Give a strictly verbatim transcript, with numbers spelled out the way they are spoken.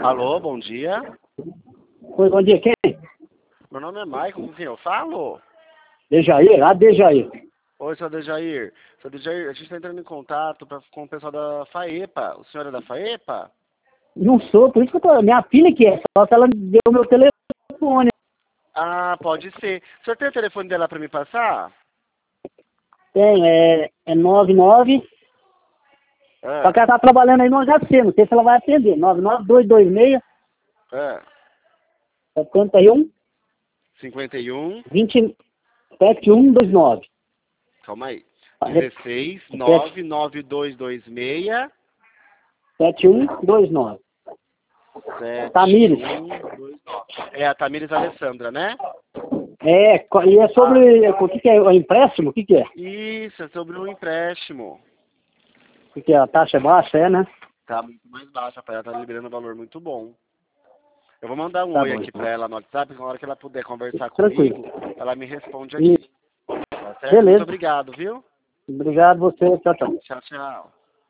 Alô, bom dia. Oi, bom dia, quem? Meu nome é Maicon, com quem eu falo? Dejair? Ah, Dejair. Oi, seu Dejair. Seu Dejair, a gente está entrando em contato pra, com o pessoal da FAEPA. O senhor é da FAEPA? Não sou, por isso que eu tô... Minha filha que é, só que ela me deu meu telefone. Ah, pode ser. O senhor tem o telefone dela para me passar? Tem, é, é nove nove. É, Só que ela tá trabalhando aí no H C, não sei se ela vai atender. nove nove dois dois seis, é. setenta e um, cinquenta e um. vinte, sete um dois nove. Calma aí. Ah, rep- dezesseis, repete. nove nove dois dois seis, sete um dois nove. Tamires. sete um dois nove. É a Tamires Alessandra, né? É, co- e é sobre, o que que é, o empréstimo? O que que é? Isso, é sobre um empréstimo. O que que é? A taxa é baixa, é, né? Tá muito mais baixa, ela tá liberando um valor muito bom. Eu vou mandar um Tá oi bom, aqui então. pra ela no WhatsApp, na hora que ela puder conversar Tranquilo. comigo, ela me responde E, aqui. Tá certo? Muito beleza. obrigado, viu? Obrigado você, tchau, tchau. Tchau, tchau.